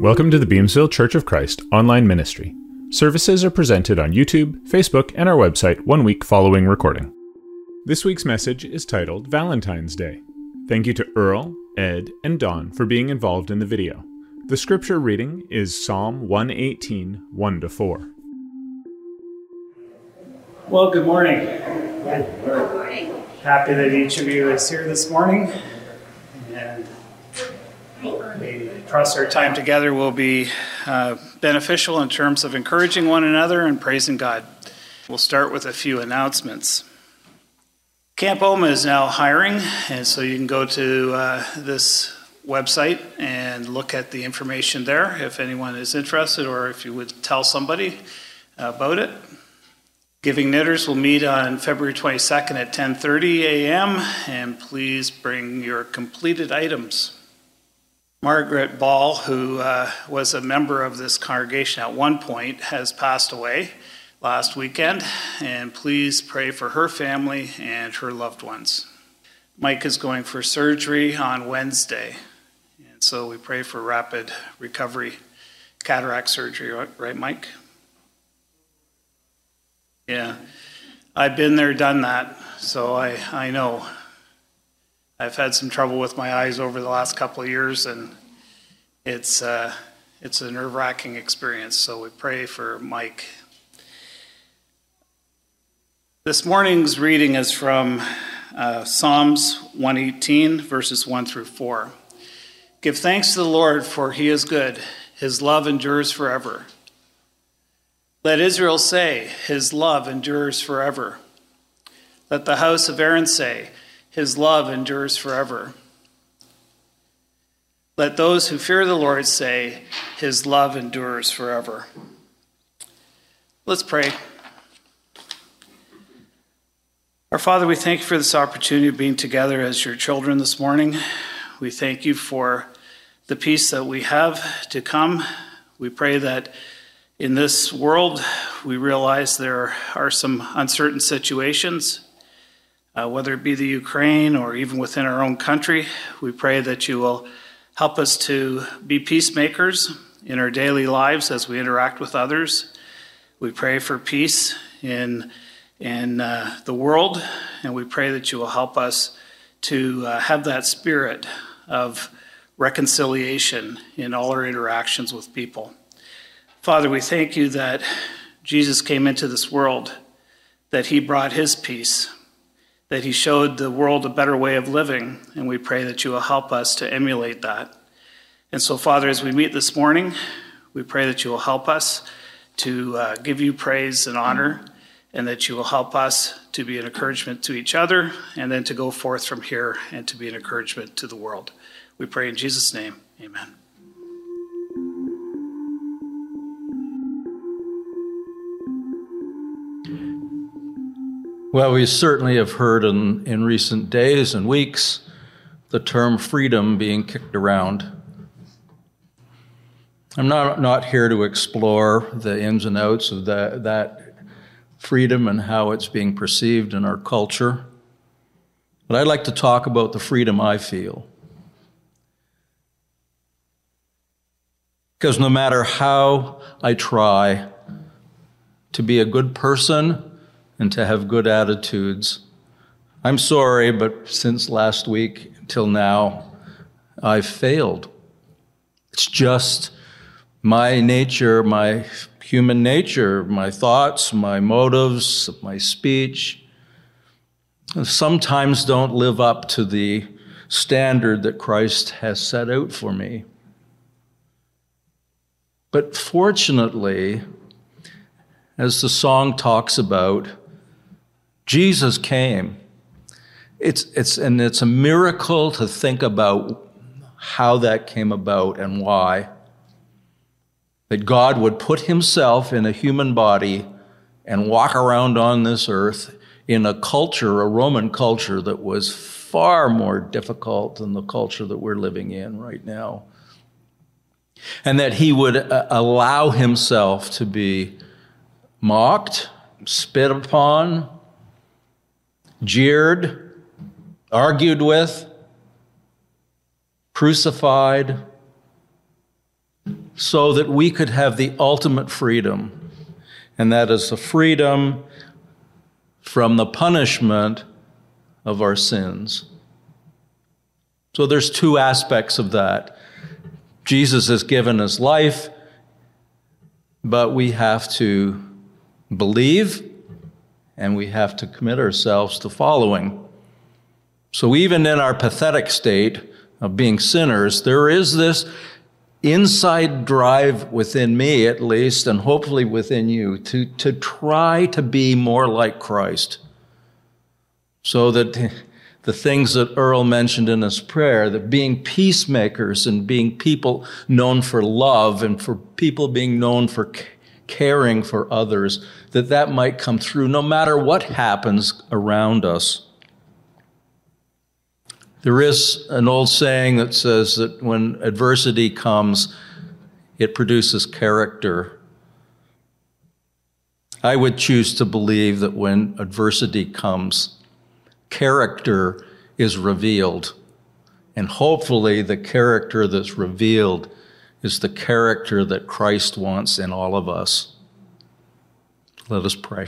Welcome to the Beamsville Church of Christ online ministry. Services are presented on YouTube, Facebook, and our website 1 week following recording. This week's message is titled Valentine's Day. Thank you to Earl, Ed, and Don for being involved in the video. The scripture reading is Psalm 118, 1-4. Well, good morning. Good morning. Happy that each of you is here this morning. And we trust our time together will be beneficial in terms of encouraging one another and praising God. We'll start with a few announcements. Camp Oma is now hiring, and so you can go to this website and look at the information there if anyone is interested or if you would tell somebody about it. Giving Knitters will meet on February 22nd at 10:30 a.m. and please bring your completed items. Margaret Ball, who was a member of this congregation at one point, has passed away last weekend, and please pray for her family and her loved ones. Mike is going for surgery on Wednesday, and so we pray for rapid recovery, cataract surgery, right, Mike? Yeah, I've been there, done that, so I know. I've had some trouble with my eyes over the last couple of years, and it's a nerve-wracking experience, so we pray for Mike. This morning's reading is from Psalms 118, verses 1-4. Give thanks to the Lord, for he is good. His love endures forever. Let Israel say, his love endures forever. Let the house of Aaron say, his love endures forever. Let those who fear the Lord say, his love endures forever. Let's pray. Our Father, we thank you for this opportunity of being together as your children this morning. We thank you for the peace that we have to come. We pray that in this world, we realize there are some uncertain situations, whether it be the Ukraine or even within our own country. We pray that you will help us to be peacemakers in our daily lives as we interact with others. We pray for peace in the world, and we pray that you will help us to have that spirit of reconciliation in all our interactions with people. Father, we thank you that Jesus came into this world, that he brought his peace, that he showed the world a better way of living, and we pray that you will help us to emulate that. And so, Father, as we meet this morning, we pray that you will help us to give you praise and honor, and that you will help us to be an encouragement to each other, and then to go forth from here and to be an encouragement to the world. We pray in Jesus' name, amen. Well, we certainly have heard in recent days and weeks the term freedom being kicked around. I'm not here to explore the ins and outs of that freedom and how it's being perceived in our culture, but I'd like to talk about the freedom I feel. Because no matter how I try to be a good person and to have good attitudes, I'm sorry, but since last week till now, I've failed. It's just my nature, my human nature, my thoughts, my motives, my speech, sometimes don't live up to the standard that Christ has set out for me. But fortunately, as the song talks about, Jesus came. It's a miracle to think about how that came about and why. That God would put himself in a human body and walk around on this earth in a culture, a Roman culture, that was far more difficult than the culture that we're living in right now. And that he would allow himself to be mocked, spit upon, jeered, argued with, crucified, so that we could have the ultimate freedom, and that is the freedom from the punishment of our sins. So there's two aspects of that. Jesus has given his life, but we have to believe and we have to commit ourselves to following. So even in our pathetic state of being sinners, there is this inside drive within me, at least, and hopefully within you, to try to be more like Christ. So that the things that Earl mentioned in his prayer, that being peacemakers and being people known for love and for people being known for caring for others, that might come through no matter what happens around us. There is an old saying that says that when adversity comes, it produces character. I would choose to believe that when adversity comes, character is revealed. And hopefully the character that's revealed is the character that Christ wants in all of us. Let us pray.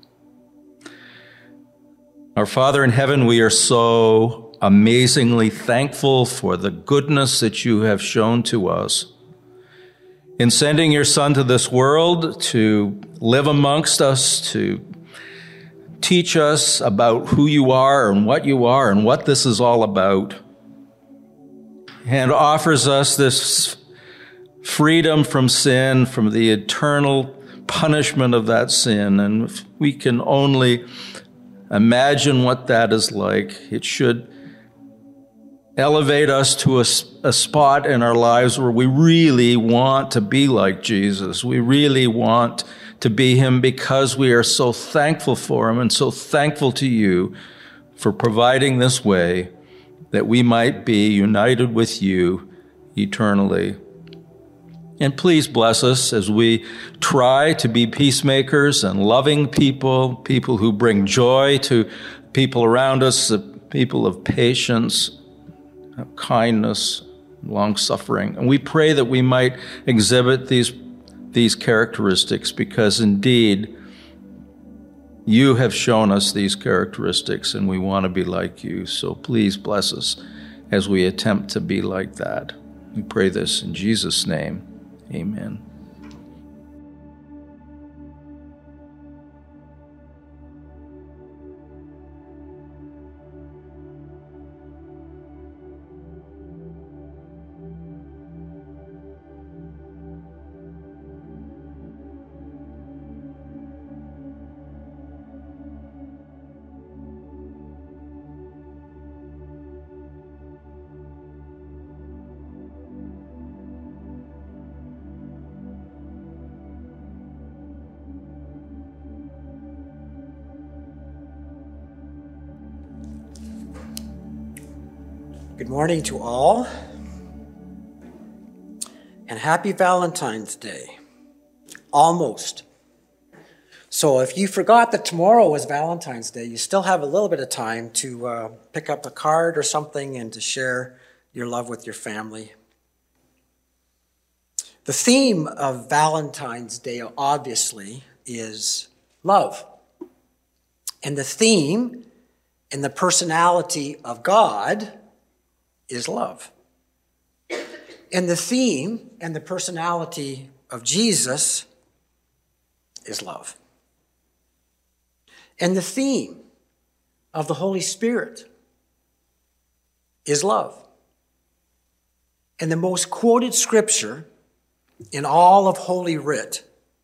Our Father in heaven, we are so amazingly thankful for the goodness that you have shown to us in sending your Son to this world to live amongst us, to teach us about who you are and what this is all about, and offers us this freedom from sin, from the eternal punishment of that sin. And if we can only imagine what that is like, it should elevate us to a spot in our lives where we really want to be like Jesus. We really want to be him because we are so thankful for him and so thankful to you for providing this way that we might be united with you eternally. And please bless us as we try to be peacemakers and loving people, people who bring joy to people around us, people of patience, kindness, long-suffering. And we pray that we might exhibit these characteristics, because indeed you have shown us these characteristics and we want to be like you. So please bless us as we attempt to be like that. We pray this in Jesus' name. Amen. Good morning to all, and happy Valentine's Day. Almost. So if you forgot that tomorrow was Valentine's Day, you still have a little bit of time to pick up a card or something and to share your love with your family. The theme of Valentine's Day, obviously, is love. And the theme and the personality of God is love. And the theme and the personality of Jesus is love. And the theme of the Holy Spirit is love. And the most quoted scripture in all of Holy Writ,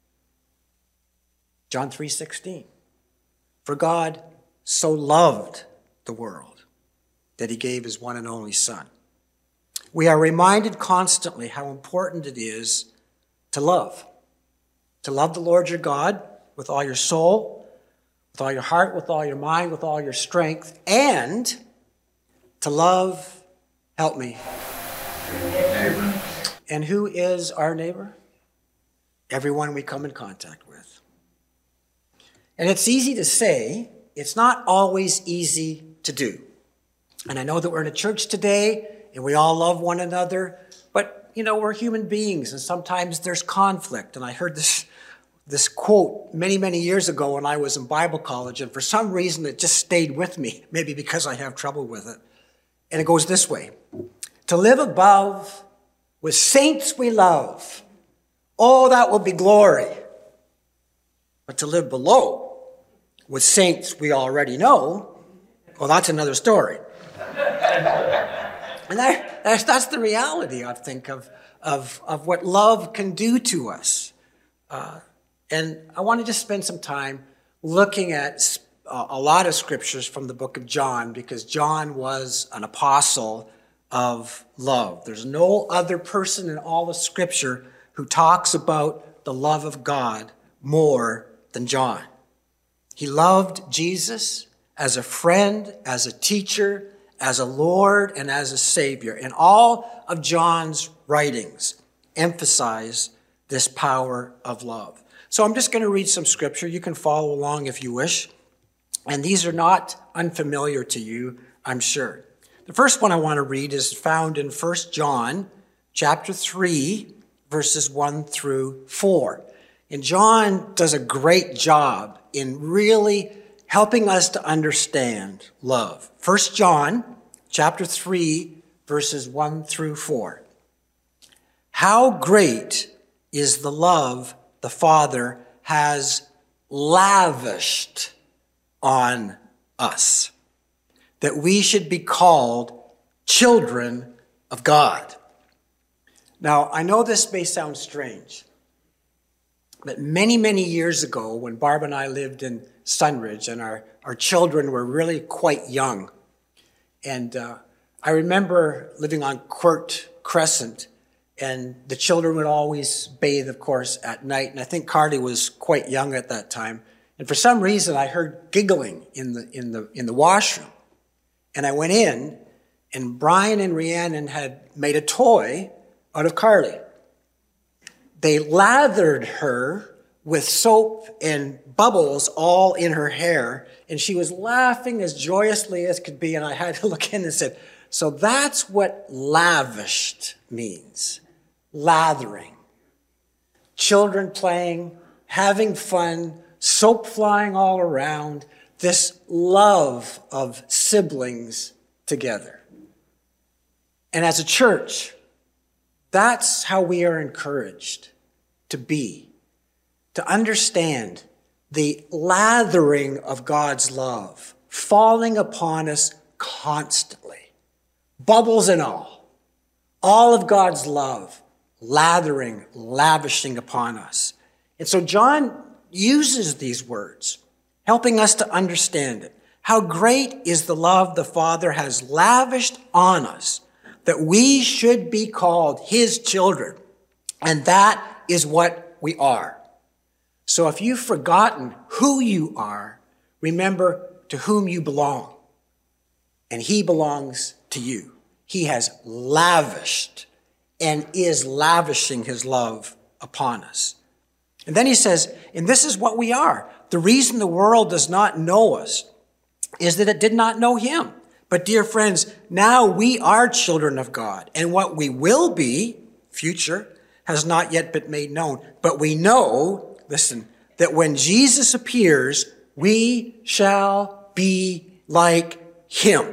John 3:16. For God so loved the world that he gave his one and only Son. We are reminded constantly how important it is to love. To love the Lord your God with all your soul, with all your heart, with all your mind, with all your strength, and to love, help me, neighbor. And who is our neighbor? Everyone we come in contact with. And it's easy to say, it's not always easy to do. And I know that we're in a church today and we all love one another, but we're human beings, and sometimes there's conflict. And I heard this quote many, many years ago when I was in Bible college, and for some reason it just stayed with me, maybe because I have trouble with it. And it goes this way: to live above with saints we love, oh, that will be glory. But to live below with saints we already know, well, that's another story. And that's the reality, I think, of what love can do to us. And I want to just spend some time looking at a lot of scriptures from the book of John, because John was an apostle of love. There's no other person in all of Scripture who talks about the love of God more than John. He loved Jesus as a friend, as a teacher, as a Lord, and as a Savior. And all of John's writings emphasize this power of love. So I'm just going to read some scripture. You can follow along if you wish. And these are not unfamiliar to you, I'm sure. The first one I want to read is found in 1 John chapter 3, verses 1 through 4. And John does a great job in really helping us to understand love. 1 John chapter 3, verses 1 through 4. How great is the love the Father has lavished on us, that we should be called children of God. Now, I know this may sound strange, but many, many years ago, when Barb and I lived in Sunridge and our children were really quite young, and I remember living on Court Crescent, and the children would always bathe, of course, at night, and I think Carly was quite young at that time. And for some reason, I heard giggling in the washroom. And I went in, and Brian and Rhiannon had made a toy out of Carly. They lathered her with soap and bubbles all in her hair, and she was laughing as joyously as could be, and I had to look in and said, so that's what lavished means. Lathering. Children playing, having fun, soap flying all around, this love of siblings together. And as a church, that's how we are encouraged to be, to understand the lathering of God's love falling upon us constantly, bubbles and all of God's love lathering, lavishing upon us. And so John uses these words, helping us to understand it. How great is the love the Father has lavished on us, that we should be called his children. And that is what we are. So if you've forgotten who you are, remember to whom you belong. And he belongs to you. He has lavished and is lavishing his love upon us. And then he says, and this is what we are. The reason the world does not know us is that it did not know him. But dear friends, now we are children of God, and what we will be, future, has not yet been made known. But we know, listen, that when Jesus appears, we shall be like him.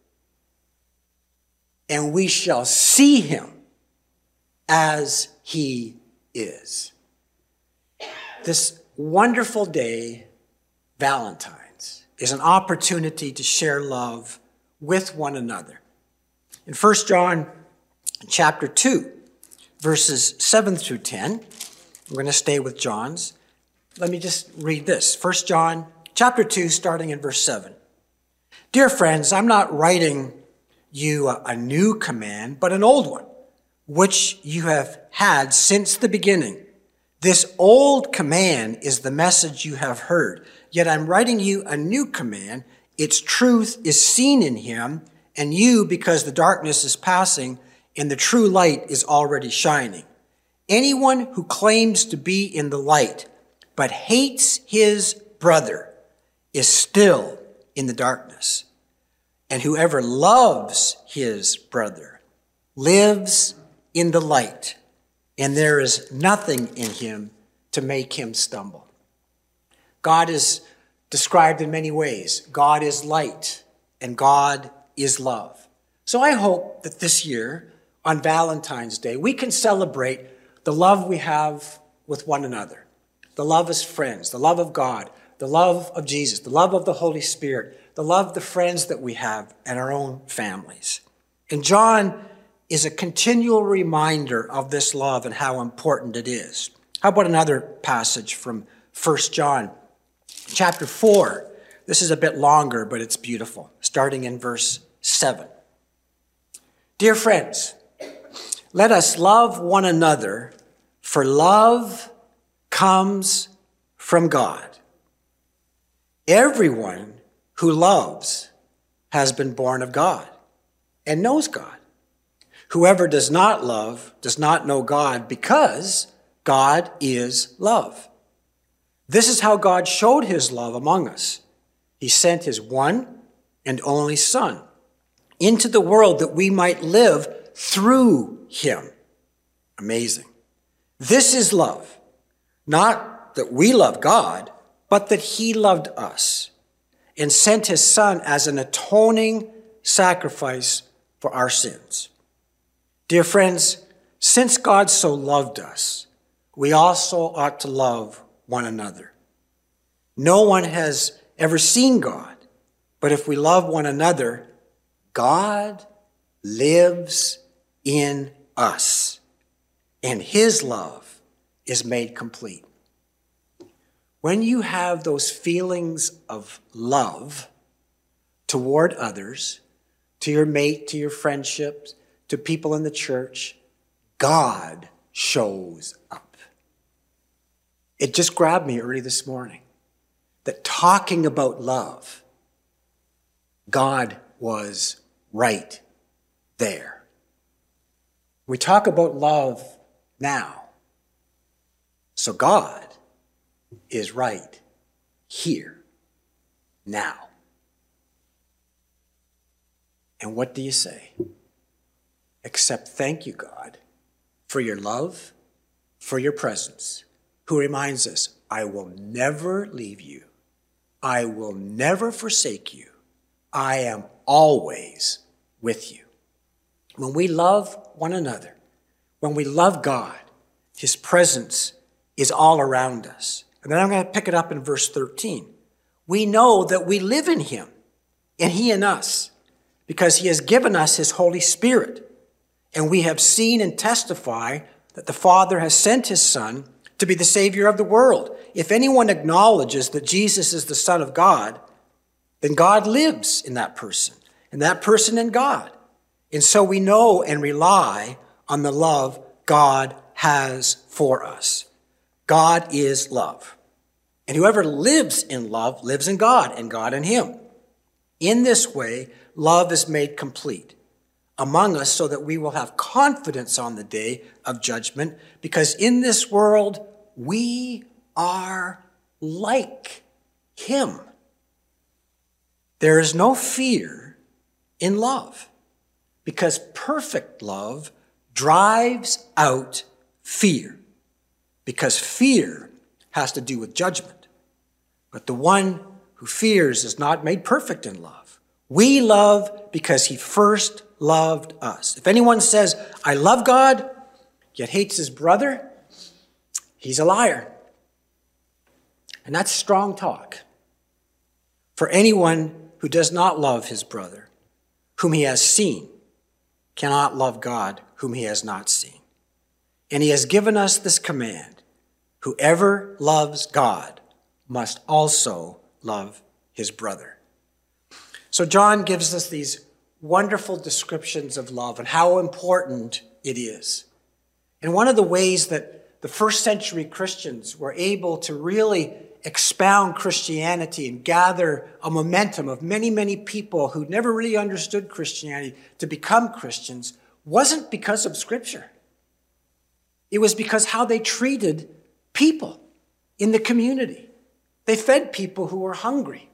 And we shall see him as he is. This wonderful day, Valentine's, is an opportunity to share love with one another. In 1 John chapter 2, verses 7 through 10, we're going to stay with John's. Let me just read this. 1 John chapter 2, starting in verse 7. Dear friends, I'm not writing you a new command, but an old one, which you have had since the beginning. This old command is the message you have heard. Yet I'm writing you a new command. Its truth is seen in him, and you, because the darkness is passing and the true light is already shining. Anyone who claims to be in the light but hates his brother is still in the darkness. And whoever loves his brother lives in the light, and there is nothing in him to make him stumble. God is described in many ways. God is light, and God is love. So I hope that this year, on Valentine's Day, we can celebrate the love we have with one another, the love as friends, the love of God, the love of Jesus, the love of the Holy Spirit, the love of the friends that we have and our own families. And John is a continual reminder of this love and how important it is. How about another passage from 1 John chapter 4? This is a bit longer, but it's beautiful, starting in verse 7. Dear friends, let us love one another, for love comes from God. Everyone who loves has been born of God and knows God. Whoever does not love does not know God, because God is love. This is how God showed his love among us. He sent his one and only Son into the world that we might live through him. Amazing. This is love. Not that we love God, but that he loved us and sent his Son as an atoning sacrifice for our sins. Dear friends, since God so loved us, we also ought to love one another. No one has ever seen God, but if we love one another, God lives in us, and his love is made complete. When you have those feelings of love toward others, to your mate, to your friendships, to people in the church, God shows up. It just grabbed me early this morning that talking about love, God was right there. We talk about love now. So God is right here, now. And what do you say? Except thank you, God, for your love, for your presence, who reminds us, I will never leave you. I will never forsake you. I am always with you. When we love one another, when we love God, his presence is all around us. And then I'm going to pick it up in verse 13. We know that we live in him, and he in us, because he has given us his Holy Spirit. And we have seen and testify that the Father has sent his Son to be the Savior of the world. If anyone acknowledges that Jesus is the Son of God, then God lives in that person, and that person in God. And so we know and rely on the love God has for us. God is love. And whoever lives in love lives in God, and God in him. In this way, love is made complete among us so that we will have confidence on the day of judgment, because in this world, we are like him. There is no fear in love, because perfect love drives out fear, because fear has to do with judgment. But the one who fears is not made perfect in love. We love because he first loved us. If anyone says, I love God, yet hates his brother, he's a liar. And that's strong talk. For anyone who does not love his brother, whom he has seen, cannot love God, whom he has not seen. And he has given us this command: whoever loves God must also love his brother. So John gives us these wonderful descriptions of love and how important it is. And one of the ways that the first century Christians were able to really expound Christianity and gather a momentum of many, many people who never really understood Christianity to become Christians wasn't because of Scripture. It was because how they treated people in the community. They fed people who were hungry.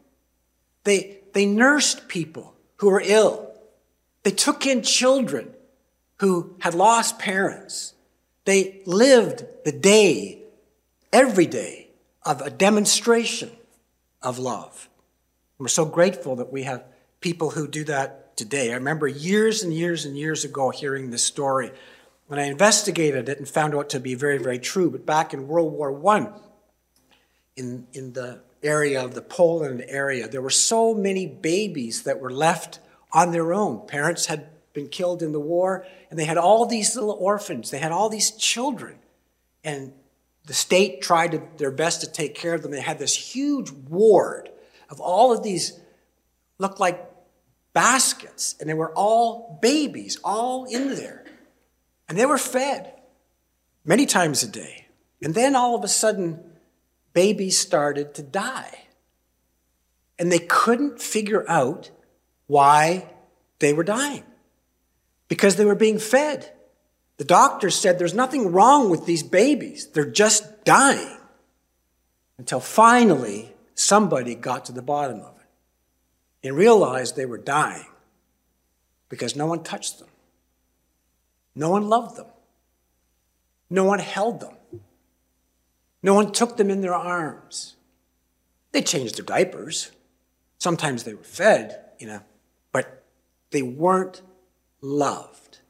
They nursed people who were ill. They took in children who had lost parents. They lived the day, every day, of a demonstration of love. And we're so grateful that we have people who do that today. I remember years and years and years ago hearing this story when I investigated it and found out to be very, very true. But back in World War I, in the area of the Poland area, there were so many babies that were left on their own. Parents had been killed in the war, and they had all these little orphans. They had all these children. And the state tried their best to take care of them. They had this huge ward of all of these, looked like baskets, and they were all babies, all in there. And they were fed many times a day. And then all of a sudden, babies started to die. And they couldn't figure out why they were dying, because they were being fed. The doctor said there's nothing wrong with these babies. They're just dying. Until finally, somebody got to the bottom of it and realized they were dying because no one touched them. No one loved them. No one held them. No one took them in their arms. They changed their diapers. Sometimes they were fed, but they weren't loved.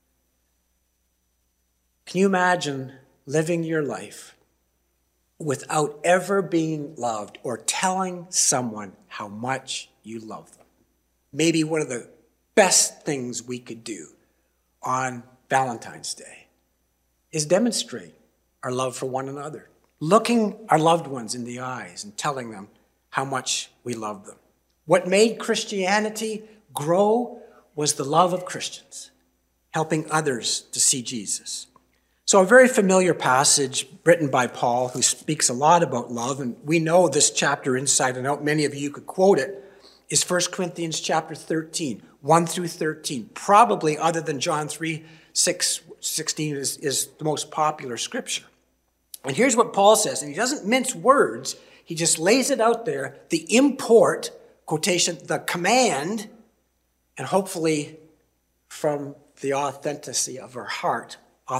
Can you imagine living your life without ever being loved or telling someone how much you love them? Maybe one of the best things we could do on Valentine's Day is demonstrate our love for one another, looking our loved ones in the eyes and telling them how much we love them. What made Christianity grow was the love of Christians, helping others to see Jesus. So a very familiar passage written by Paul, who speaks a lot about love, and we know this chapter inside and out, many of you could quote it, is 1 Corinthians chapter 13, 1 through 13. Probably, other than John 3:16 is the most popular scripture. And here's what Paul says, and he doesn't mince words, he just lays it out there, the import, quotation, the command, and hopefully from the authenticity of our heart,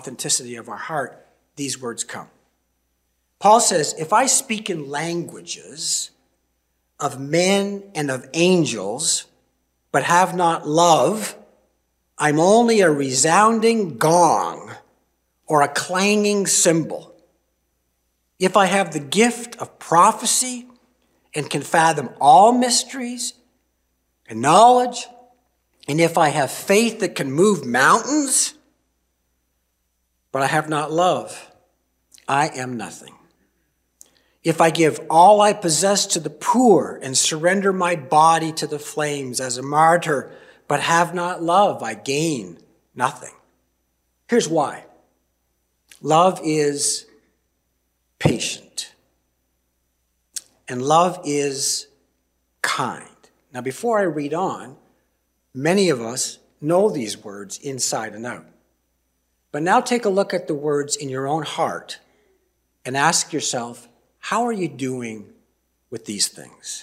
these words come. Paul says, if I speak in languages of men and of angels, but have not love, I'm only a resounding gong or a clanging cymbal. If I have the gift of prophecy and can fathom all mysteries and knowledge, and if I have faith that can move mountains, but I have not love, I am nothing. If I give all I possess to the poor and surrender my body to the flames as a martyr, but have not love, I gain nothing. Here's why. Love is patient. And love is kind. Now, before I read on, many of us know these words inside and out. But now take a look at the words in your own heart and ask yourself, how are you doing with these things?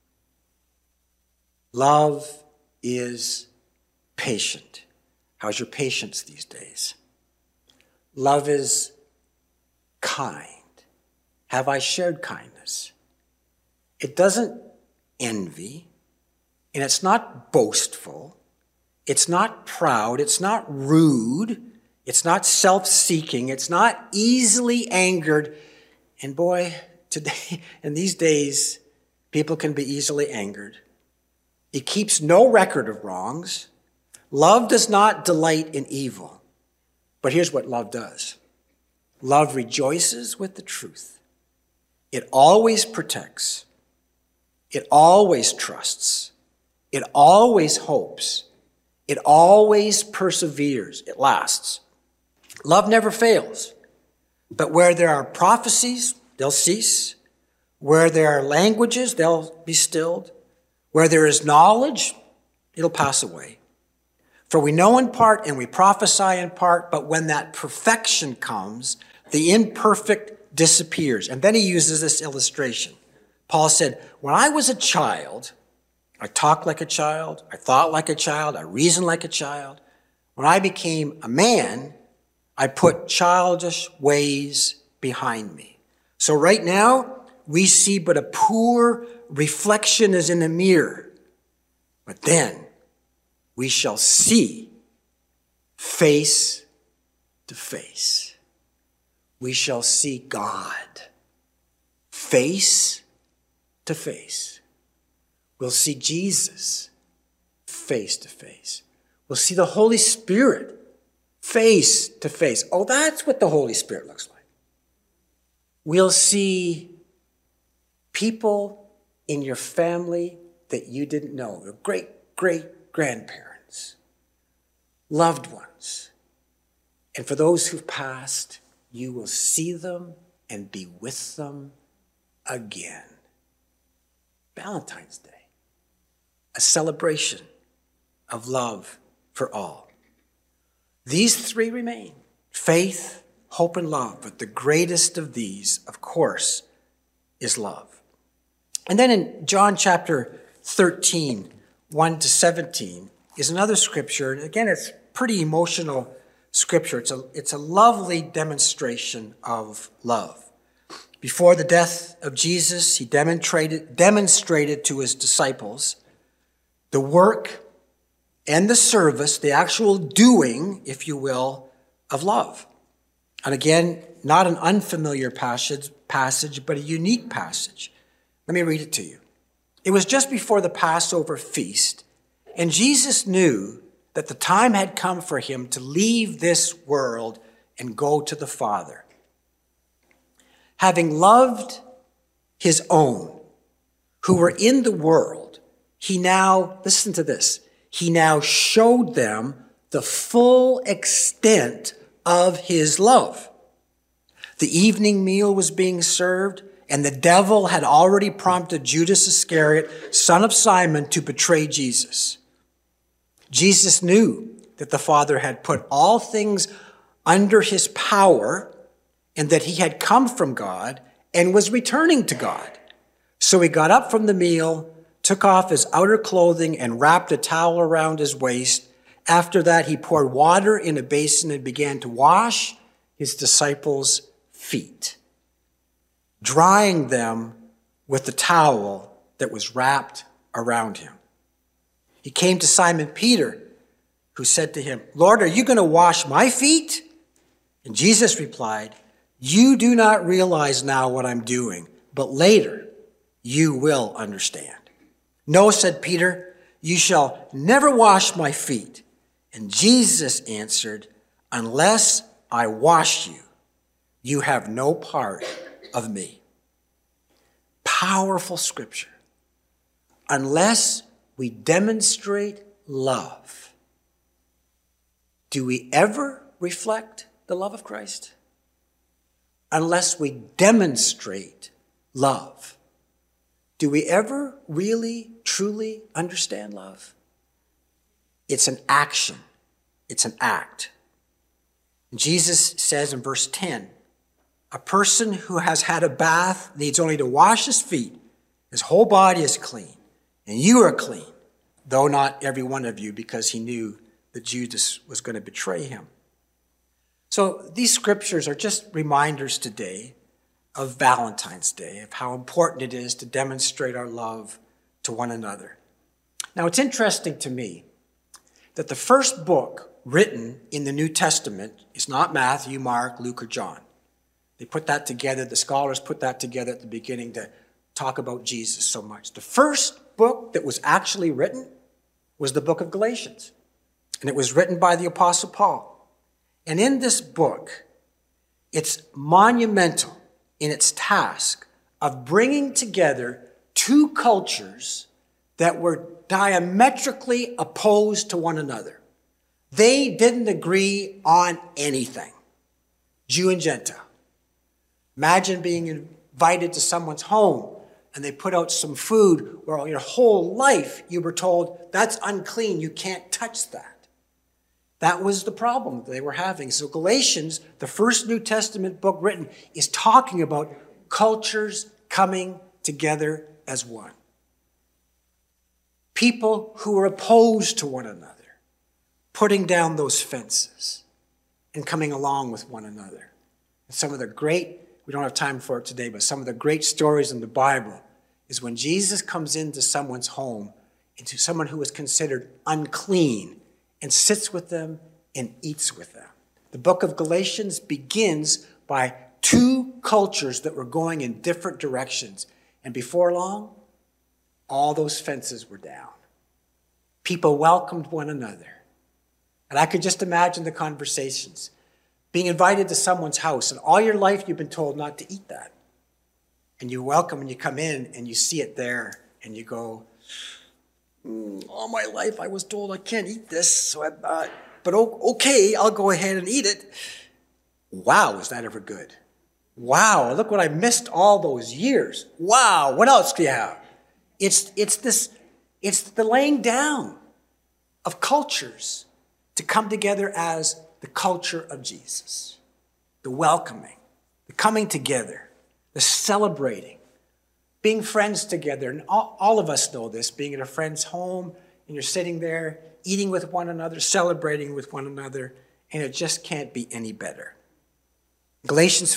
Love is patient. How's your patience these days? Love is kind. Have I shared kindness? It doesn't envy, and it's not boastful. It's not proud. It's not rude. It's not self-seeking. It's not easily angered. And boy, today, in these days, people can be easily angered. It keeps no record of wrongs. Love does not delight in evil. But here's what love does. Love rejoices with the truth. It always protects. It always trusts. It always hopes. It always perseveres. It lasts. Love never fails. But where there are prophecies, they'll cease. Where there are languages, they'll be stilled. Where there is knowledge, it'll pass away. For we know in part and we prophesy in part, but when that perfection comes, the imperfect disappears. And then he uses this illustration. Paul said, when I was a child, I talked like a child, I thought like a child, I reasoned like a child. When I became a man, I put childish ways behind me. So right now, we see but a poor reflection as in a mirror. But then we shall see face to face. We shall see God face to face. We'll see Jesus face to face. We'll see the Holy Spirit face to face. Oh, that's what the Holy Spirit looks like. We'll see people in your family that you didn't know, your great-great-grandparents, loved ones. And for those who've passed, you will see them and be with them again. Valentine's Day, a celebration of love for all. These three remain: faith, hope, and love. But the greatest of these, of course, is love. And then in John chapter 13, 1 to 17, is another scripture. And again, it's pretty emotional scripture. It's a lovely demonstration of love. Before the death of Jesus, he demonstrated to his disciples the work and the service, the actual doing, if you will, of love. And again, not an unfamiliar passage, but a unique passage. Let me read it to you. It was just before the Passover feast, and Jesus knew that the time had come for him to leave this world and go to the Father. Having loved his own who were in the world, he now, listen to this, he now showed them the full extent of his love. The evening meal was being served, and the devil had already prompted Judas Iscariot, son of Simon, to betray Jesus. Jesus knew that the Father had put all things under his power and that he had come from God and was returning to God. So he got up from the meal, took off his outer clothing, and wrapped a towel around his waist. After that, he poured water in a basin and began to wash his disciples' feet, drying them with the towel that was wrapped around him. He came to Simon Peter, who said to him, "Lord, are you going to wash my feet?" And Jesus replied, "You do not realize now what I'm doing, but later you will understand." "No," said Peter, "you shall never wash my feet." And Jesus answered, "Unless I wash you, you have no part of me." Powerful scripture. Unless we demonstrate love, do we ever reflect the love of Christ? Unless we demonstrate love, do we ever really, truly understand love? It's an action. It's an act. Jesus says in verse 10, a person who has had a bath needs only to wash his feet. His whole body is clean. And you are clean, though not every one of you, because he knew that Judas was going to betray him. So these scriptures are just reminders today of Valentine's Day, of how important it is to demonstrate our love to one another. Now, it's interesting to me that the first book written in the New Testament is not Matthew, Mark, Luke, or John. They put that together, the scholars put that together at the beginning to talk about Jesus so much. The first book that was actually written was the book of Galatians, and it was written by the Apostle Paul. And in this book, it's monumental in its task of bringing together two cultures that were diametrically opposed to one another. They didn't agree on anything, Jew and Gentile. Imagine being invited to someone's home and they put out some food where your whole life you were told, that's unclean, you can't touch that. That was the problem they were having. So Galatians, the first New Testament book written, is talking about cultures coming together as one. People who were opposed to one another putting down those fences and coming along with one another. And some of the great, we don't have time for it today, but some of the great stories in the Bible is when Jesus comes into someone's home, into someone who is considered unclean, and sits with them and eats with them. The book of Galatians begins by two cultures that were going in different directions. And before long, all those fences were down. People welcomed one another. And I could just imagine the conversations. Being invited to someone's house, and all your life you've been told not to eat that. And you welcome and you come in and you see it there and you go, all my life I was told I can't eat this, so but okay, I'll go ahead and eat it. Wow, was that ever good? Wow, look what I missed all those years. Wow, what else do you have? It's the laying down of cultures to come together as the culture of Jesus. The welcoming, the coming together, the celebrating, being friends together. And all of us know this, being at a friend's home, and you're sitting there, eating with one another, celebrating with one another, and it just can't be any better. Galatians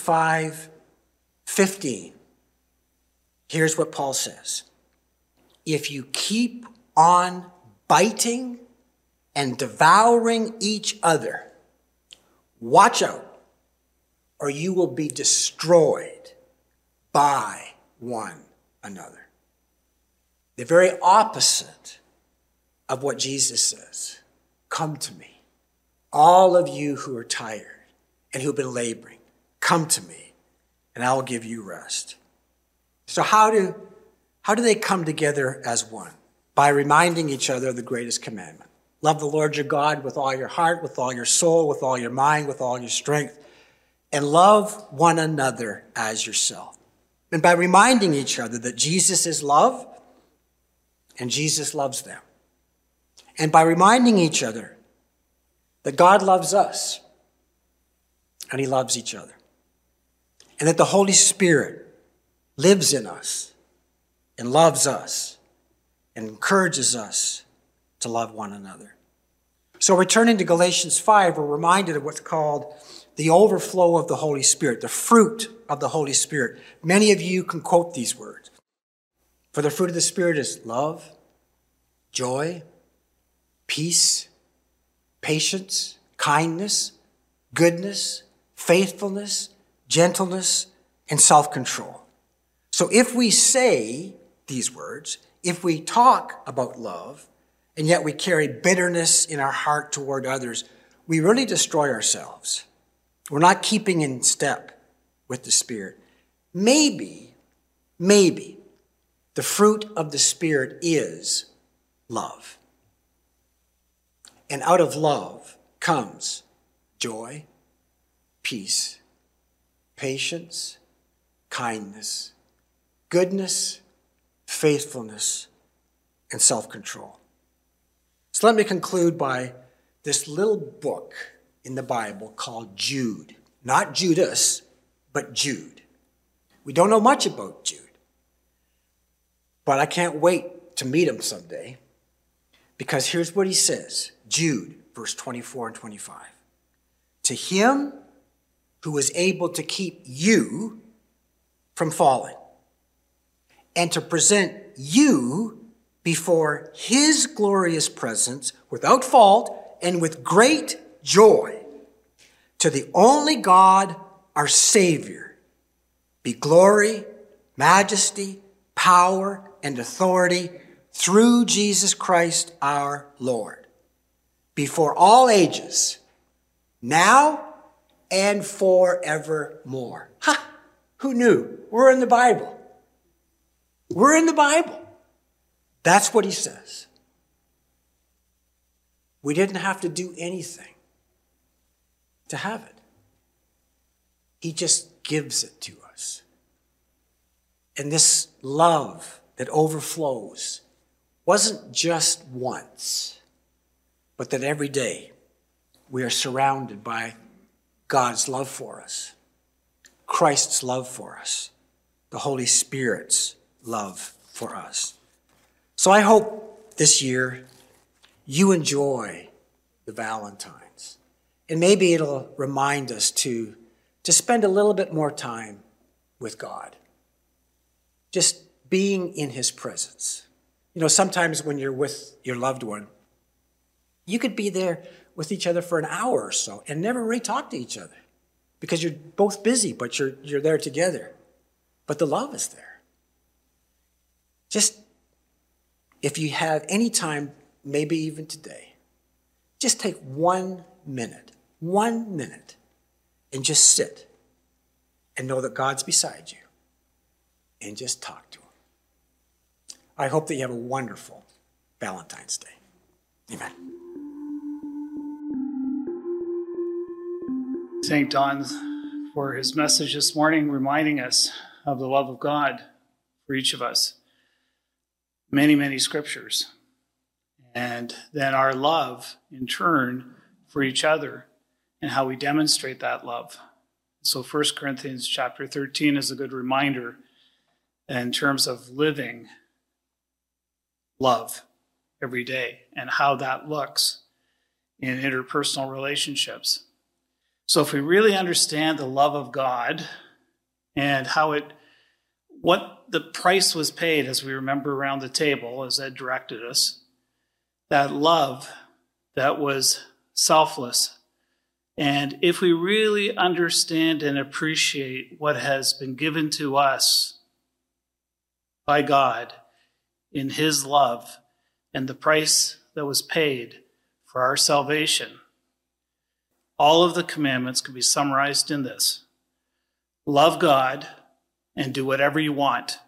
5:15. Here's what Paul says. If you keep on biting and devouring each other, watch out, or you will be destroyed by one another. The very opposite of what Jesus says. Come to me, all of you who are tired and who've been laboring. Come to me, and I will give you rest. So how do they come together as one? By reminding each other of the greatest commandment. Love the Lord your God with all your heart, with all your soul, with all your mind, with all your strength, and love one another as yourself. And by reminding each other that Jesus is love, and Jesus loves them. And by reminding each other that God loves us, and he loves each other. And that the Holy Spirit lives in us and loves us and encourages us to love one another. So returning to Galatians 5, we're reminded of what's called the overflow of the Holy Spirit, the fruit of the Holy Spirit. Many of you can quote these words. For the fruit of the Spirit is love, joy, peace, patience, kindness, goodness, faithfulness, gentleness, and self-control. So if we say these words, if we talk about love, and yet we carry bitterness in our heart toward others, we really destroy ourselves. We're not keeping in step with the Spirit. Maybe, the fruit of the Spirit is love. And out of love comes joy, peace, patience, kindness, goodness, faithfulness, and self-control. So let me conclude by this little book in the Bible called Jude. Not Judas, but Jude. We don't know much about Jude, but I can't wait to meet him someday, because here's what he says. Jude, verse 24 and 25. To him who is able to keep you from falling and to present you before his glorious presence without fault and with great joy, to the only God, our Savior, be glory, majesty, power, and authority through Jesus Christ our Lord, before all ages, now and forevermore. Ha! Who knew? We're in the Bible. We're in the Bible. That's what he says. We didn't have to do anything to have it. He just gives it to us. And this love that overflows wasn't just once, but that every day we are surrounded by God's love for us, Christ's love for us, the Holy Spirit's love for us. So I hope this year you enjoy the Valentines. And maybe it'll remind us to spend a little bit more time with God. Just being in his presence. You know, sometimes when you're with your loved one, you could be there with each other for an hour or so and never really talk to each other because you're both busy, but you're there together. But the love is there. Just, if you have any time, maybe even today, just take 1 minute, and just sit and know that God's beside you and just talk to him. I hope that you have a wonderful Valentine's Day. Amen. Thank Don for his message this morning, reminding us of the love of God for each of us. Many, many scriptures. And then our love, in turn, for each other and how we demonstrate that love. So 1 Corinthians chapter 13 is a good reminder in terms of living love every day and how that looks in interpersonal relationships. So if we really understand the love of God and what the price was paid, as we remember around the table, as Ed directed us, that love that was selfless. And if we really understand and appreciate what has been given to us by God in his love and the price that was paid for our salvation, all of the commandments can be summarized in this: love God and do whatever you want.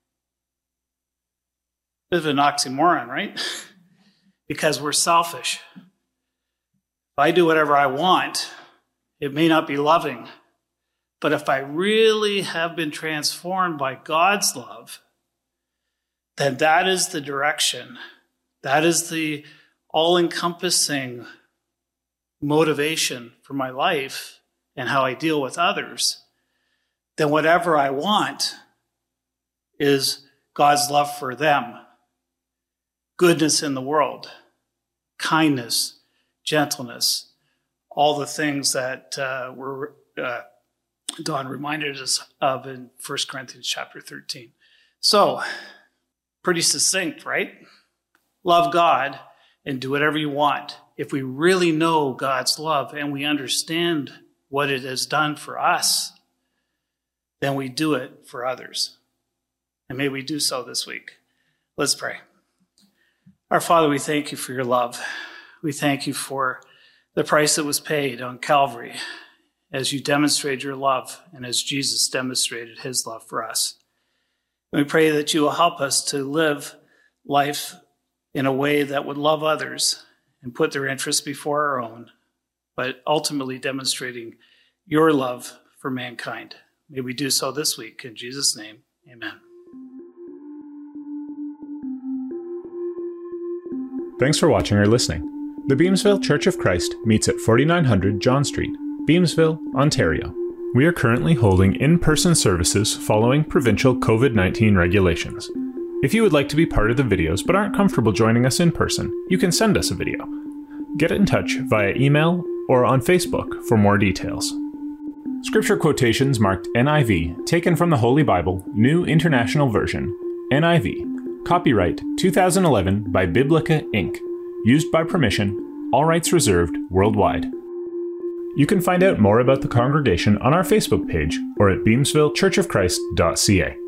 Bit of an oxymoron, right? Because we're selfish. If I do whatever I want, it may not be loving. But if I really have been transformed by God's love, then that is the direction. That is the all-encompassing motivation for my life and how I deal with others. Then whatever I want is God's love for them. Goodness in the world, kindness, gentleness, all the things that Don reminded us of in 1 Corinthians chapter 13. So, pretty succinct, right? Love God and do whatever you want. If we really know God's love and we understand what it has done for us, then we do it for others. And may we do so this week. Let's pray. Our Father, we thank you for your love. We thank you for the price that was paid on Calvary as you demonstrated your love and as Jesus demonstrated his love for us. And we pray that you will help us to live life in a way that would love others and put their interests before our own, but ultimately demonstrating your love for mankind. May we do so this week. In Jesus' name, amen. Thanks for watching or listening. The Beamsville Church of Christ meets at 4900 John Street, Beamsville, Ontario. We are currently holding in-person services following provincial COVID-19 regulations. If you would like to be part of the videos but aren't comfortable joining us in person, you can send us a video. Get in touch via email or on Facebook for more details. Scripture quotations marked NIV, taken from the Holy Bible, New International Version, NIV. Copyright 2011 by Biblica Inc. Used by permission, all rights reserved worldwide. You can find out more about the congregation on our Facebook page or at beamsvillechurchofchrist.ca.